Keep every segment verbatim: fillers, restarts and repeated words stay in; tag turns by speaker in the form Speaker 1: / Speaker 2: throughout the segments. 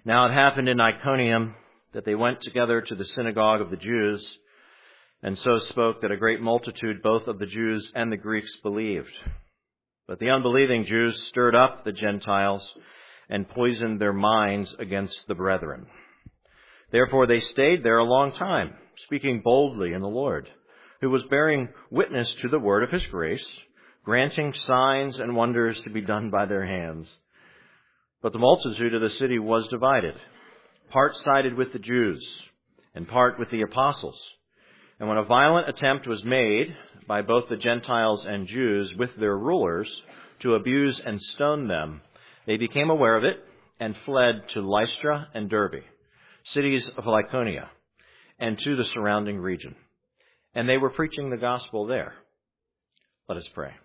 Speaker 1: Now it happened in Iconium that they went together to the synagogue of the Jews, and so spoke that a great multitude, both of the Jews and the Greeks, believed. But the unbelieving Jews stirred up the Gentiles and poisoned their minds against the brethren. Therefore they stayed there a long time, speaking boldly in the Lord, who was bearing witness to the word of his grace, granting signs and wonders to be done by their hands. But the multitude of the city was divided. Part sided with the Jews, and part with the apostles. And when a violent attempt was made by both the Gentiles and Jews with their rulers to abuse and stone them, they became aware of it and fled to Lystra and Derbe, cities of Lycaonia, and to the surrounding region. And they were preaching the gospel there. Let us pray.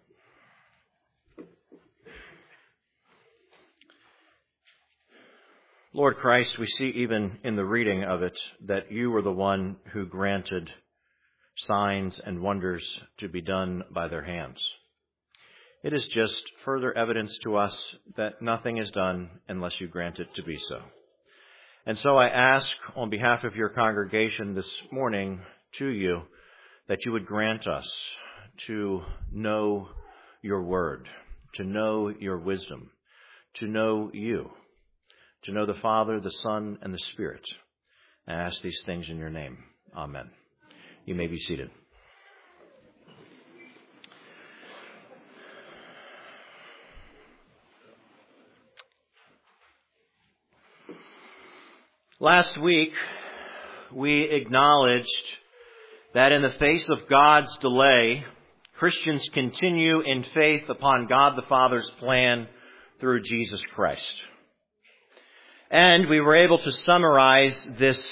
Speaker 1: Lord Christ, we see even in the reading of it that you were the one who granted signs and wonders to be done by their hands. It is just further evidence to us that nothing is done unless you grant it to be so. And so I ask on behalf of your congregation this morning to you that you would grant us to know your word, to know your wisdom, to know you, to know the Father, the Son, and the Spirit. I ask these things in your name. Amen. You may be seated. Last week, we acknowledged that in the face of God's delay, Christians continue in faith upon God the Father's plan through Jesus Christ. And we were able to summarize this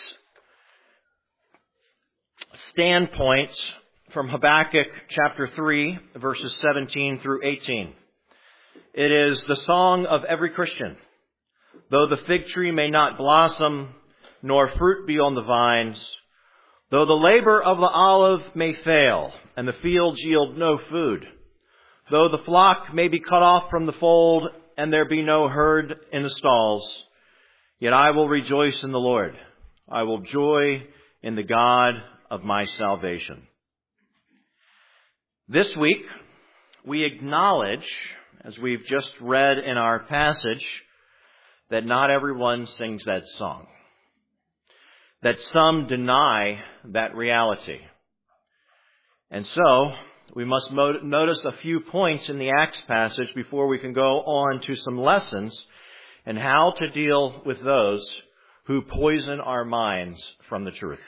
Speaker 1: standpoint from Habakkuk chapter three, verses seventeen through eighteen. It is the song of every Christian. Though the fig tree may not blossom, nor fruit be on the vines, though the labor of the olive may fail, and the fields yield no food, though the flock may be cut off from the fold, and there be no herd in the stalls, yet I will rejoice in the Lord. I will joy in the God of my salvation. This week, we acknowledge, as we've just read in our passage, that not everyone sings that song. That some deny that reality. And so, we must mo- notice a few points in the Acts passage before we can go on to some lessons and how to deal with those who poison our minds from the truth.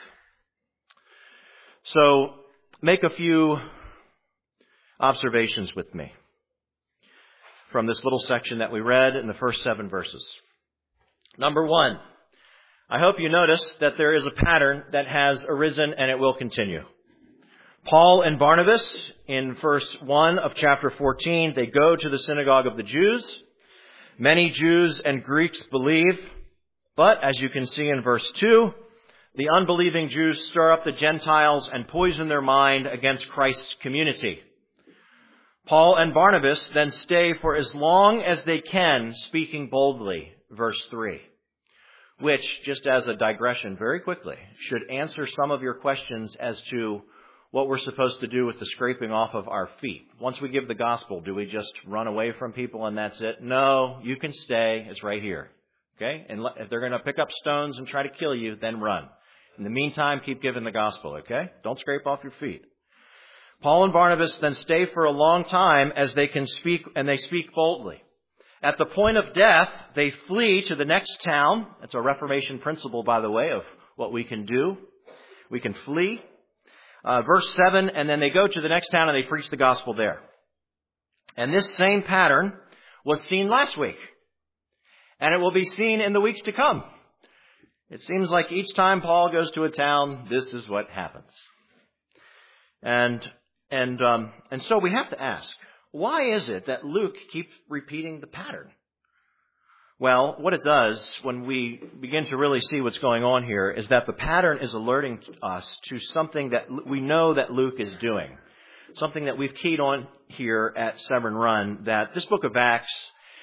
Speaker 1: So, make a few observations with me from this little section that we read in the first seven verses. Number one, I hope you notice that there is a pattern that has arisen and it will continue. Paul and Barnabas, in verse one of chapter fourteen, they go to the synagogue of the Jews. Many Jews and Greeks believe, but as you can see in verse two, the unbelieving Jews stir up the Gentiles and poison their mind against Christ's community. Paul and Barnabas then stay for as long as they can, speaking boldly, verse three, which, just as a digression very quickly, should answer some of your questions as to what we're supposed to do with the scraping off of our feet. Once we give the gospel, do we just run away from people and that's it? No, you can stay. It's right here. Okay? And if they're going to pick up stones and try to kill you, then run. In the meantime, keep giving the gospel, okay? Don't scrape off your feet. Paul and Barnabas then stay for a long time as they can speak, and they speak boldly. At the point of death, they flee to the next town. That's a Reformation principle, by the way, of what we can do. We can flee. Uh, verse seven, and then they go to the next town and they preach the gospel there. And this same pattern was seen last week. And it will be seen in the weeks to come. It seems like each time Paul goes to a town, this is what happens. And and um, and so we have to ask, why is it that Luke keeps repeating the pattern? Well, what it does when we begin to really see what's going on here is that the pattern is alerting us to something that we know that Luke is doing. Something that we've keyed on here at Severn Run, that this book of Acts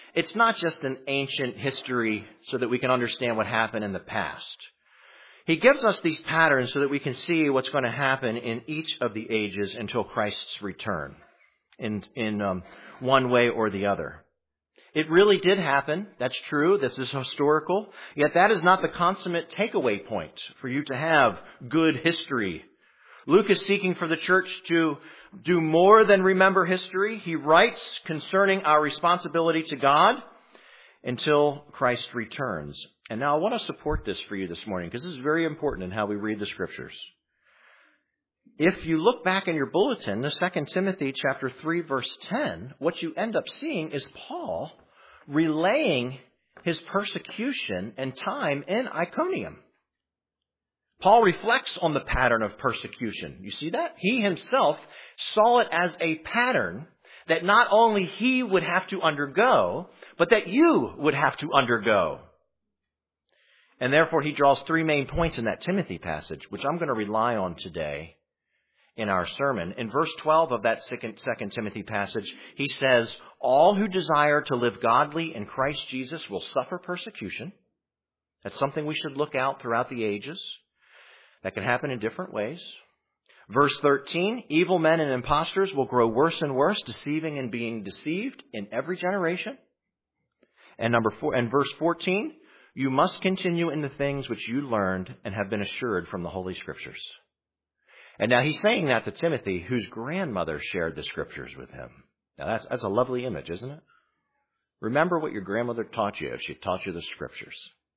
Speaker 1: it's not just an ancient history so that we can understand what happened in the past. He gives us these patterns so that we can see what's going to happen in each of the ages until Christ's return in, in um, one way or the other. It really did happen. That's true. This is historical. Yet that is not the consummate takeaway point for you to have good history. Luke is seeking for the church to do more than remember history. He writes concerning our responsibility to God until Christ returns. And now I want to support this for you this morning because this is very important in how we read the Scriptures. If you look back in your bulletin, the Second Timothy chapter three, verse ten, what you end up seeing is Paul relaying his persecution and time in Iconium. Paul reflects on the pattern of persecution. You see that? He himself saw it as a pattern that not only he would have to undergo, but that you would have to undergo. And therefore he draws three main points in that Timothy passage, which I'm going to rely on today in our sermon. In verse twelve of that second, second Timothy passage, he says, all who desire to live godly in Christ Jesus will suffer persecution. That's something we should look out throughout the ages. That can happen in different ways. Verse thirteen, evil men and impostors will grow worse and worse, deceiving and being deceived in every generation. And number four, and verse fourteen, you must continue in the things which you learned and have been assured from the Holy Scriptures. And now he's saying that to Timothy, whose grandmother shared the Scriptures with him. Now that's, that's a lovely image, isn't it? Remember what your grandmother taught you if she taught you the Scriptures.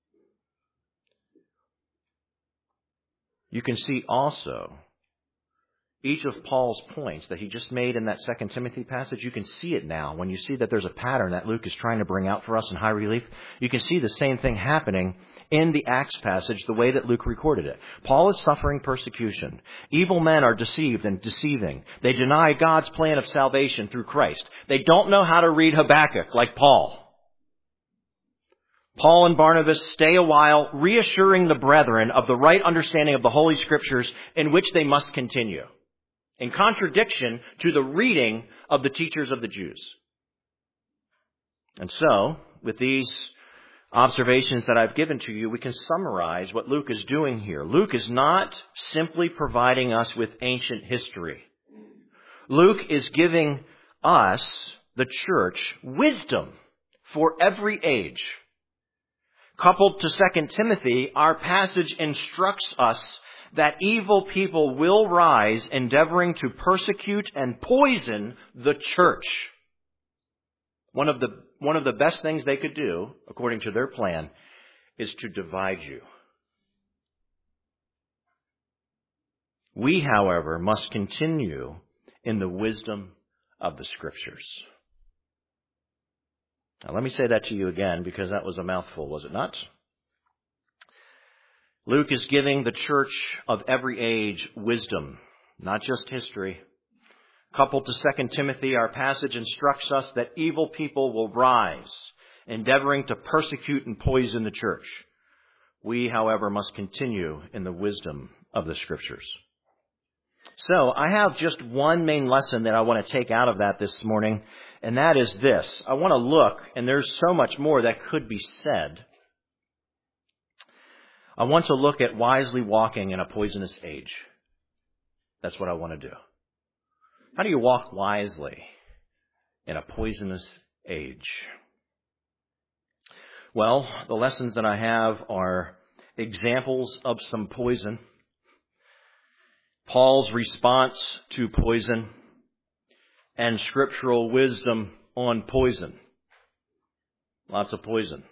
Speaker 1: You can see also each of Paul's points that he just made in that Second Timothy passage. You can see it now when you see that there's a pattern that Luke is trying to bring out for us in high relief. You can see the same thing happening in the Acts passage, the way that Luke recorded it. Paul is suffering persecution. Evil men are deceived and deceiving. They deny God's plan of salvation through Christ. They don't know how to read Habakkuk like Paul. Paul and Barnabas stay a while, reassuring the brethren of the right understanding of the Holy Scriptures in which they must continue, in contradiction to the reading of the teachers of the Jews. And so, with these observations that I've given to you, we can summarize what Luke is doing here. Luke is not simply providing us with ancient history. Luke is giving us, the church, wisdom for every age. Coupled to Second Timothy, our passage instructs us that evil people will rise, endeavoring to persecute and poison the church. One of the, one of the best things they could do, according to their plan, is to divide you. We, however, must continue in the wisdom of the Scriptures. Now, let me say that to you again, because that was a mouthful, was it not? Luke is giving the church of every age wisdom, not just history. Coupled to Second Timothy, our passage instructs us that evil people will rise, endeavoring to persecute and poison the church. We, however, must continue in the wisdom of the Scriptures. So, I have just one main lesson that I want to take out of that this morning, and that is this. I want to look, and there's so much more that could be said. I want to look at wisely walking in a poisonous age. That's what I want to do. How do you walk wisely in a poisonous age? Well, the lessons that I have are examples of some poison, Paul's response to poison, and scriptural wisdom on poison. Lots of poison.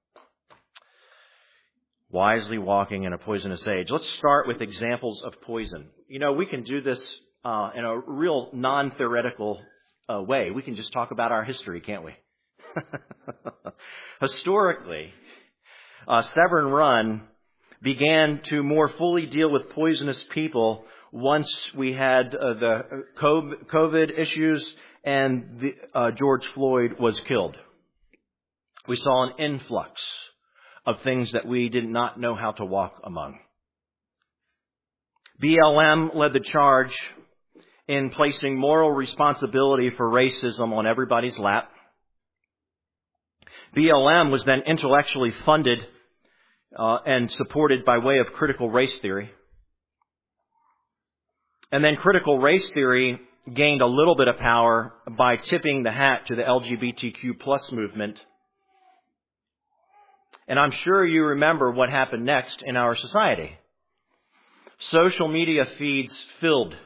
Speaker 1: Wisely walking in a poisonous age. Let's start with examples of poison. You know, we can do this uh, in a real non-theoretical uh, way. We can just talk about our history, can't we? Historically, uh, Severn Run began to more fully deal with poisonous people once we had uh, the COVID issues and the, uh, George Floyd was killed. We saw an influx of things that we did not know how to walk among. B L M led the charge in placing moral responsibility for racism on everybody's lap. B L M was then intellectually funded uh, and supported by way of critical race theory. And then critical race theory gained a little bit of power by tipping the hat to the L G B T Q plus movement. And I'm sure you remember what happened next in our society. Social media feeds filled.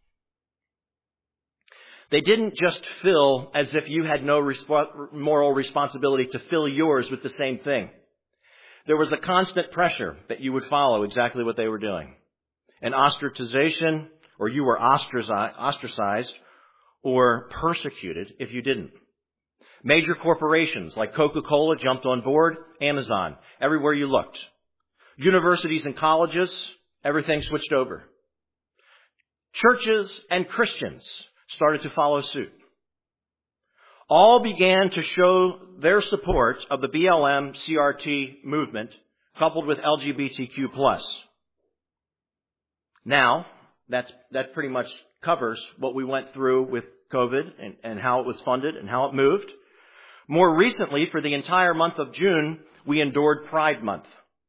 Speaker 1: They didn't just fill as if you had no resp- moral responsibility to fill yours with the same thing. There was a constant pressure that you would follow exactly what they were doing. An ostracization, or you were ostracized or persecuted if you didn't. Major corporations like Coca-Cola jumped on board, Amazon, everywhere you looked. Universities and colleges, everything switched over. Churches and Christians started to follow suit. All began to show their support of the B L M C R T movement coupled with L G B T Q plus. Now, that's, that pretty much covers what we went through with COVID and, and how it was funded and how it moved. More recently, for the entire month of June, we endured Pride Month.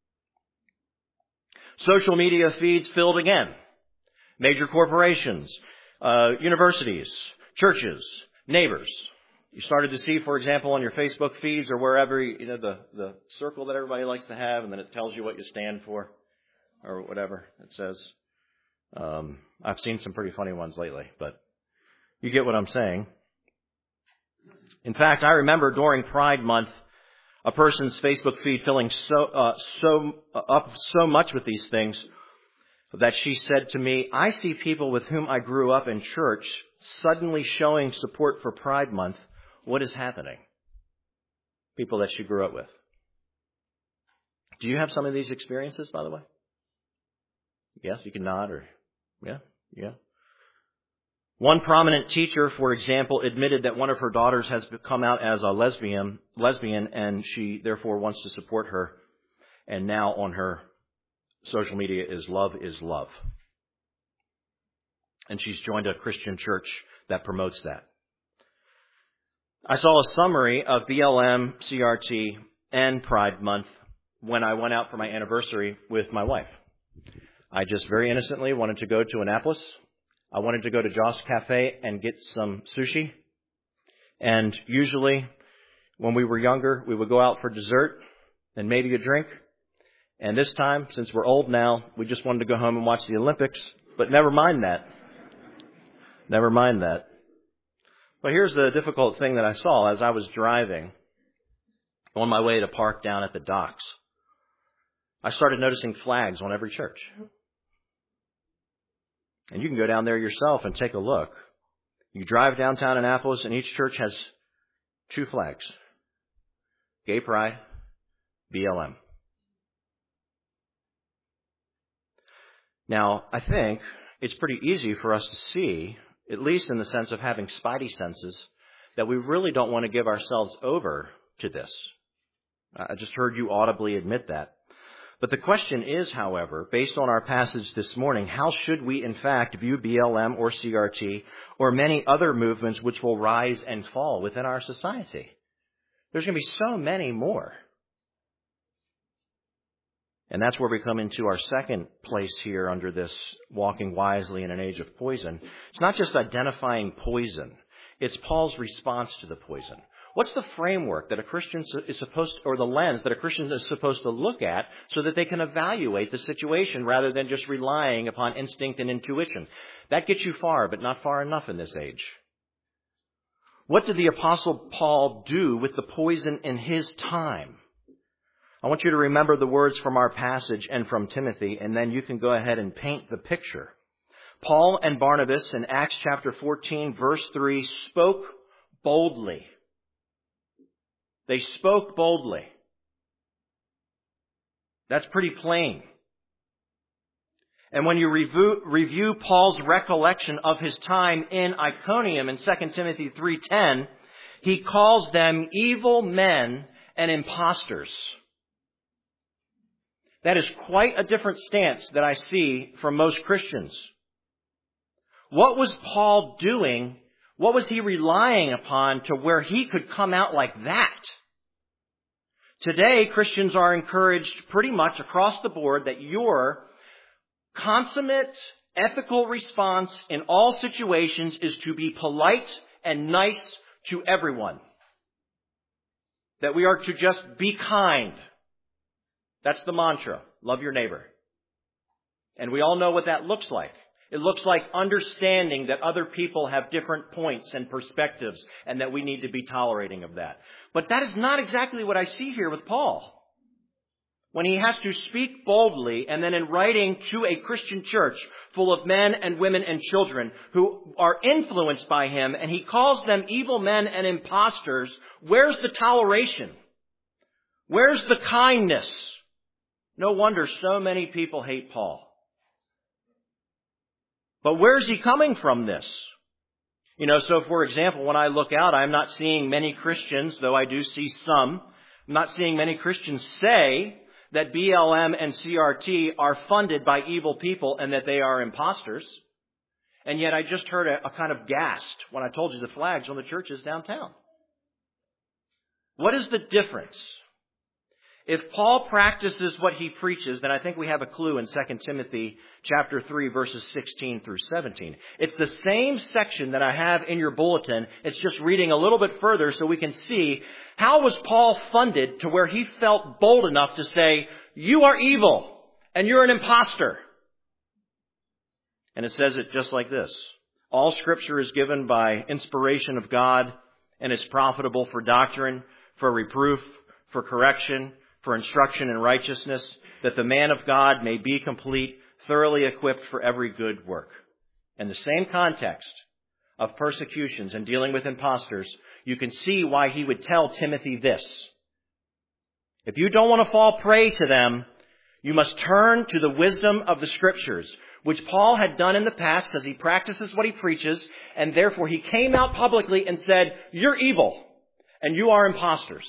Speaker 1: Social media feeds filled again. Major corporations, uh, universities, churches, neighbors. You started to see, for example, on your Facebook feeds or wherever, you know, the, the circle that everybody likes to have, and then it tells you what you stand for or whatever it says. Um, I've seen some pretty funny ones lately, but you get what I'm saying. In fact, I remember during Pride Month, a person's Facebook feed filling so uh, so uh, up so much with these things that she said to me, "I see people with whom I grew up in church suddenly showing support for Pride Month. What is happening?" People that she grew up with. Do you have some of these experiences, by the way? Yes, you can nod or, yeah, yeah. One prominent teacher, for example, admitted that one of her daughters has come out as a lesbian, lesbian, and she therefore wants to support her. And now on her social media is love is love. And she's joined a Christian church that promotes that. I saw a summary of B L M, C R T, and Pride Month when I went out for my anniversary with my wife. I just very innocently wanted to go to Annapolis. I wanted to go to Joss Cafe and get some sushi. And usually, when we were younger, we would go out for dessert and maybe a drink. And this time, since we're old now, we just wanted to go home and watch the Olympics. But never mind that. Never mind that. But here's the difficult thing that I saw as I was driving on my way to park down at the docks. I started noticing flags on every church. And you can go down there yourself and take a look. You drive downtown Annapolis and each church has two flags. Gay Pride, B L M. Now, I think it's pretty easy for us to see, at least in the sense of having spidey senses, that we really don't want to give ourselves over to this. I just heard you audibly admit that. But the question is, however, based on our passage this morning, how should we in fact view B L M or C R T or many other movements which will rise and fall within our society? There's going to be so many more. And that's where we come into our second place here under this walking wisely in an age of poison. It's not just identifying poison. It's Paul's response to the poison. What's the framework that a Christian is supposed to, or the lens that a Christian is supposed to look at so that they can evaluate the situation rather than just relying upon instinct and intuition? That gets you far, but not far enough in this age. What did the Apostle Paul do with the poison in his time? I want you to remember the words from our passage and from Timothy, and then you can go ahead and paint the picture. Paul and Barnabas in Acts chapter fourteen, verse three, spoke boldly. They spoke boldly. That's pretty plain. And when you review, review Paul's recollection of his time in Iconium in Second Timothy three ten, he calls them evil men and impostors. That is quite a different stance that I see from most Christians. What was Paul doing? What was he relying upon to where he could come out like that? Today, Christians are encouraged pretty much across the board that your consummate ethical response in all situations is to be polite and nice to everyone. That we are to just be kind. That's the mantra. Love your neighbor. And we all know what that looks like. It looks like understanding that other people have different points and perspectives and that we need to be tolerating of that. But that is not exactly what I see here with Paul. When he has to speak boldly and then in writing to a Christian church full of men and women and children who are influenced by him, and he calls them evil men and impostors, where's the toleration? Where's the kindness? No wonder so many people hate Paul. But where's he coming from this? You know, so for example, when I look out, I'm not seeing many Christians, though I do see some, I'm not seeing many Christians say that B L M and C R T are funded by evil people and that they are imposters. And yet I just heard a, a kind of gasp when I told you the flags on the churches downtown. What is the difference? If Paul practices what he preaches, then I think we have a clue in Second Timothy chapter three, verses sixteen through seventeen. It's the same section that I have in your bulletin. It's just reading a little bit further so we can see how was Paul funded to where he felt bold enough to say, you are evil and you're an imposter. And it says it just like this. All Scripture is given by inspiration of God and is profitable for doctrine, for reproof, for correction, for instruction in righteousness, that the man of God may be complete, thoroughly equipped for every good work. In the same context of persecutions and dealing with impostors, you can see why he would tell Timothy this. If you don't want to fall prey to them, you must turn to the wisdom of the Scriptures, which Paul had done in the past because he practices what he preaches, and therefore he came out publicly and said, you're evil and you are impostors.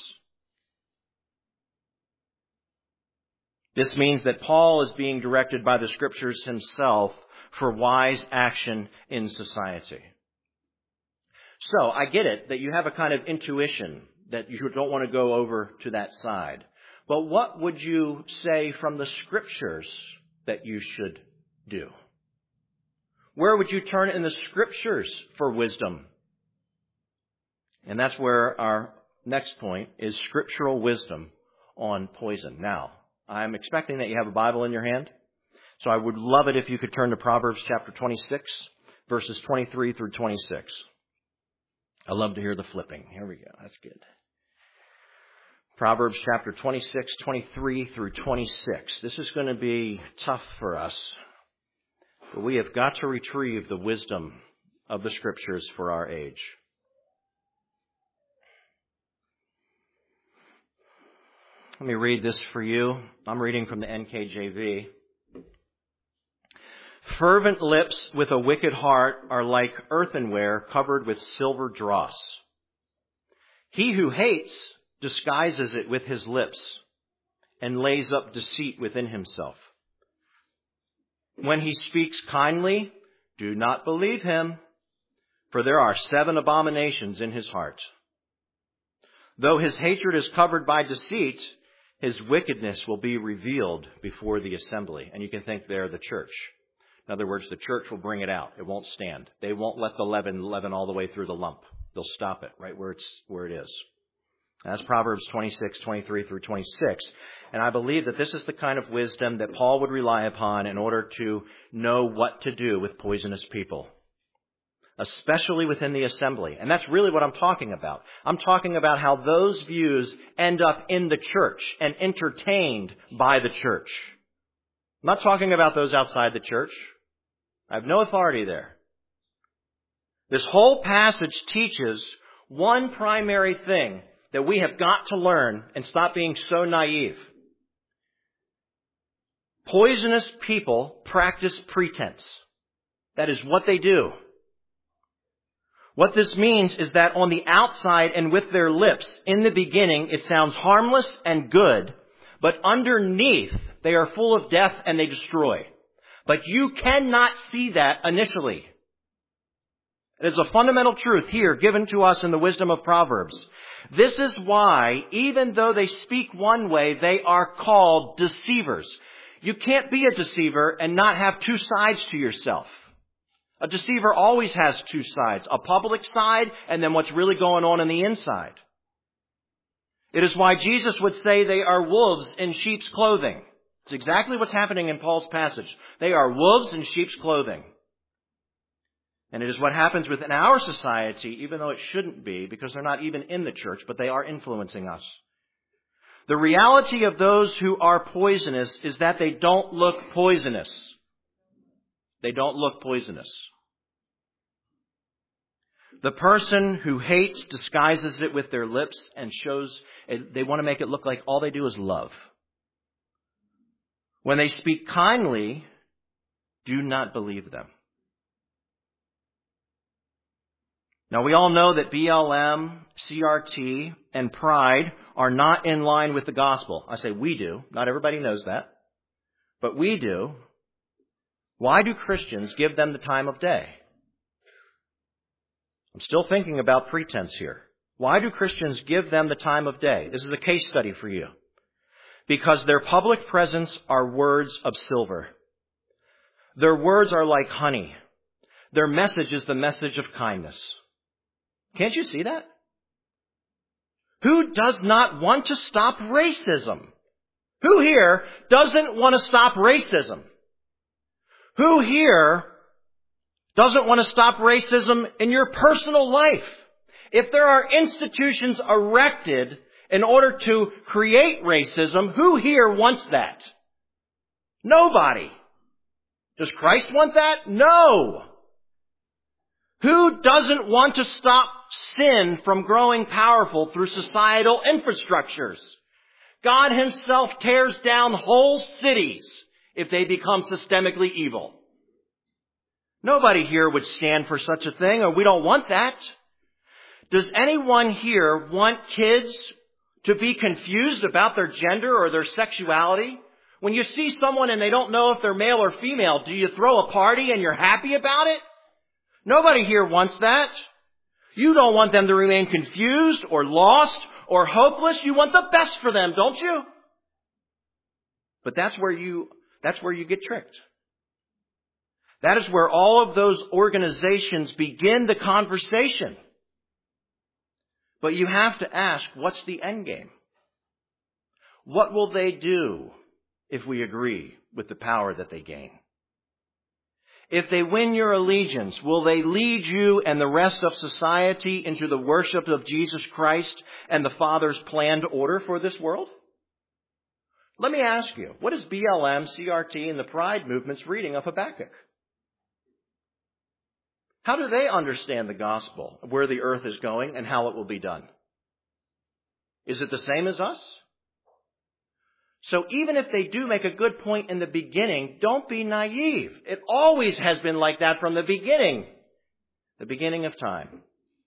Speaker 1: This means that Paul is being directed by the Scriptures himself for wise action in society. So, I get it that you have a kind of intuition that you don't want to go over to that side. But what would you say from the Scriptures that you should do? Where would you turn in the Scriptures for wisdom? And that's where our next point is scriptural wisdom on poison. Now, I'm expecting that you have a Bible in your hand. So I would love it if you could turn to Proverbs chapter twenty-six, verses twenty-three through twenty-six. I love to hear the flipping. Here we go. That's good. Proverbs chapter twenty-six, twenty-three through twenty-six. This is going to be tough for us, but we have got to retrieve the wisdom of the Scriptures for our age. Let me read this for you. I'm reading from the N K J V. Fervent lips with a wicked heart are like earthenware covered with silver dross. He who hates disguises it with his lips and lays up deceit within himself. When he speaks kindly, do not believe him, for there are seven abominations in his heart. Though his hatred is covered by deceit, his wickedness will be revealed before the assembly. And you can think there the church. In other words, the church will bring it out. It won't stand. They won't let the leaven leaven all the way through the lump. They'll stop it right where it's where it is. That's Proverbs twenty-six, twenty-three through twenty-six. And I believe that this is the kind of wisdom that Paul would rely upon in order to know what to do with poisonous people, especially within the assembly. And that's really what I'm talking about. I'm talking about how those views end up in the church and entertained by the church. I'm not talking about those outside the church. I have no authority there. This whole passage teaches one primary thing that we have got to learn and stop being so naive. Poisonous people practice pretense. That is what they do. What this means is that on the outside and with their lips, in the beginning, it sounds harmless and good, but underneath, they are full of death and they destroy. But you cannot see that initially. It is a fundamental truth here given to us in the wisdom of Proverbs. This is why, even though they speak one way, they are called deceivers. You can't be a deceiver and not have two sides to yourself. A deceiver always has two sides, a public side and then what's really going on in the inside. It is why Jesus would say they are wolves in sheep's clothing. It's exactly what's happening in Paul's passage. They are wolves in sheep's clothing. And it is what happens within our society, even though it shouldn't be, because they're not even in the church, but they are influencing us. The reality of those who are poisonous is that they don't look poisonous. They don't look poisonous. The person who hates disguises it with their lips and shows, they want to make it look like all they do is love. When they speak kindly, do not believe them. Now, we all know that B L M, C R T, and Pride are not in line with the gospel. I say we do. Not everybody knows that. But we do. Why do Christians give them the time of day? I'm still thinking about pretense here. Why do Christians give them the time of day? This is a case study for you. Because their public presence are words of silver. Their words are like honey. Their message is the message of kindness. Can't you see that? Who does not want to stop racism? Who here doesn't want to stop racism? Who here doesn't want to stop racism in your personal life? If there are institutions erected in order to create racism, who here wants that? Nobody. Does Christ want that? No. Who doesn't want to stop sin from growing powerful through societal infrastructures? God himself tears down whole cities if they become systemically evil. Nobody here would stand for such a thing, or we don't want that. Does anyone here want kids to be confused about their gender or their sexuality? When you see someone and they don't know if they're male or female, do you throw a party and you're happy about it? Nobody here wants that. You don't want them to remain confused or lost or hopeless. You want the best for them, don't you? But that's where you, that's where you get tricked. That is where all of those organizations begin the conversation. But you have to ask, what's the end game? What will they do if we agree with the power that they gain? If they win your allegiance, will they lead you and the rest of society into the worship of Jesus Christ and the Father's planned order for this world? Let me ask you, what is B L M, C R T, and the Pride movement's reading of Habakkuk? How do they understand the gospel, where the earth is going and how it will be done? Is it the same as us? So even if they do make a good point in the beginning, don't be naive. It always has been like that from the beginning, the beginning of time.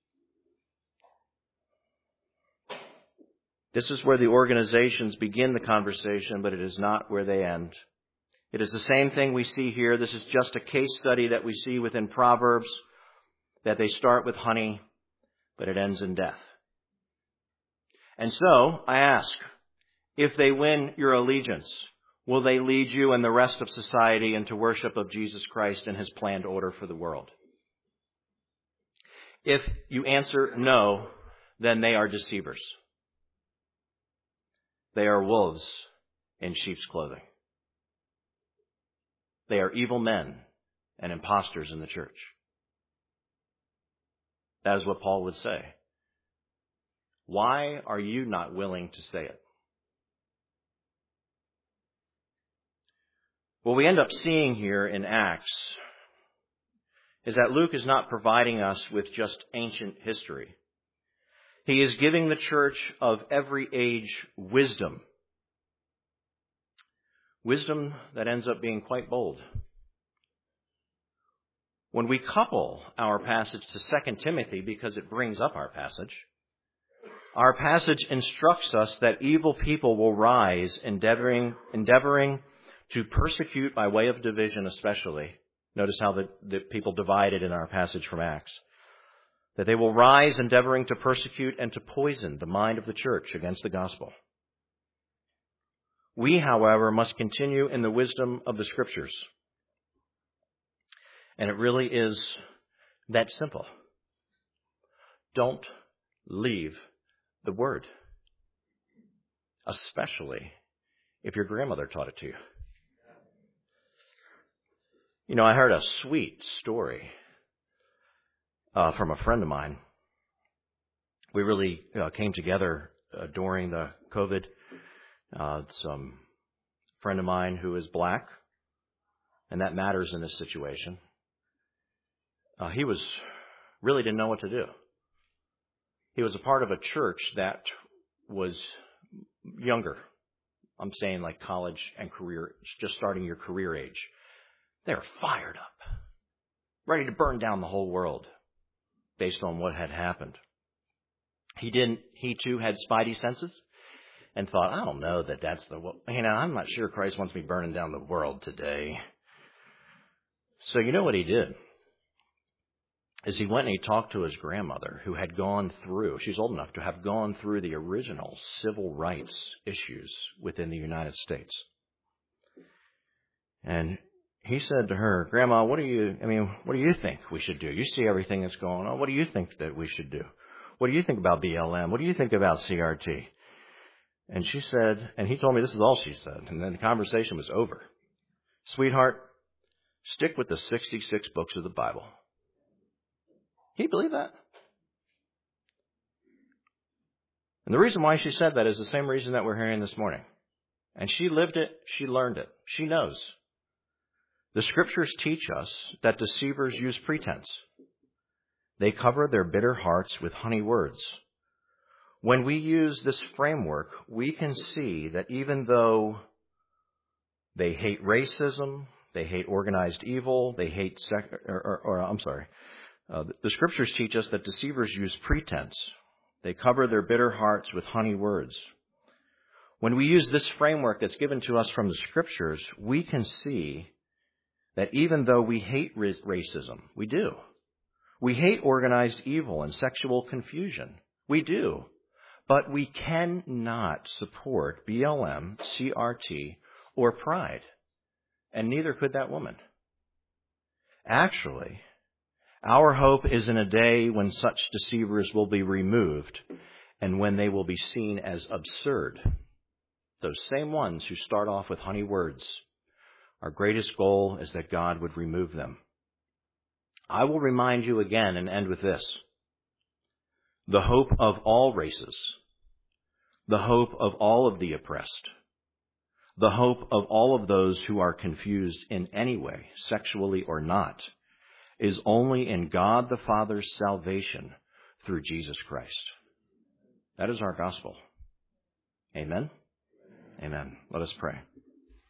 Speaker 1: This is where the organizations begin the conversation, but it is not where they end. It is the same thing we see here. This is just a case study that we see within Proverbs, that they start with honey, but it ends in death. And so, I ask, if they win your allegiance, will they lead you and the rest of society into worship of Jesus Christ and his planned order for the world? If you answer no, then they are deceivers. They are wolves in sheep's clothing. They are evil men and impostors in the church. That is what Paul would say. Why are you not willing to say it? What we end up seeing here in Acts is that Luke is not providing us with just ancient history. He is giving the church of every age wisdom. Wisdom that ends up being quite bold. When we couple our passage to Second Timothy, because it brings up our passage, our passage instructs us that evil people will rise, endeavoring, endeavoring to persecute by way of division especially. Notice how the, the people divided in our passage from Acts. that they will rise endeavoring to persecute and to poison the mind of the church against the gospel. We, however, must continue in the wisdom of the Scriptures. And it really is that simple. Don't leave the Word, especially if your grandmother taught it to you. You know, I heard a sweet story uh, from a friend of mine. We really uh, came together uh, during the COVID. Uh, some friend of mine who is black, and that matters in this situation. Uh, he was really didn't know what to do. He was a part of a church that was younger. I'm saying like college and career, just starting your career age. They were fired up, ready to burn down the whole world based on what had happened. He didn't, he too had spidey senses and thought, I don't know that that's the, you know, I'm not sure Christ wants me burning down the world today. So you know what he did? Is he went and he talked to his grandmother who had gone through, she's old enough to have gone through the original civil rights issues within the United States. And he said to her, Grandma, what do you, I mean, what do you think we should do? You see everything that's going on. What do you think that we should do? What do you think about B L M? What do you think about C R T? And she said, and he told me this is all she said. And then the conversation was over. Sweetheart, stick with the sixty-six books of the Bible. Can you believe that? And the reason why she said that is the same reason that we're hearing this morning. And she lived it. She learned it. She knows. The Scriptures teach us that deceivers use pretense. They cover their bitter hearts with honey words. When we use this framework, we can see that even though they hate racism, they hate organized evil, they hate sec- or, or, or I'm sorry, uh, the Scriptures teach us that deceivers use pretense. They cover their bitter hearts with honey words. When we use this framework that's given to us from the Scriptures, we can see that even though we hate racism, we do. We hate organized evil and sexual confusion. We do. But we cannot support B L M, C R T, or pride. And neither could that woman. Actually, our hope is in a day when such deceivers will be removed and when they will be seen as absurd. Those same ones who start off with honey words. Our greatest goal is that God would remove them. I will remind you again and end with this. The hope of all races, the hope of all of the oppressed, the hope of all of those who are confused in any way, sexually or not, is only in God the Father's salvation through Jesus Christ. That is our gospel. Amen? Amen. Let us pray.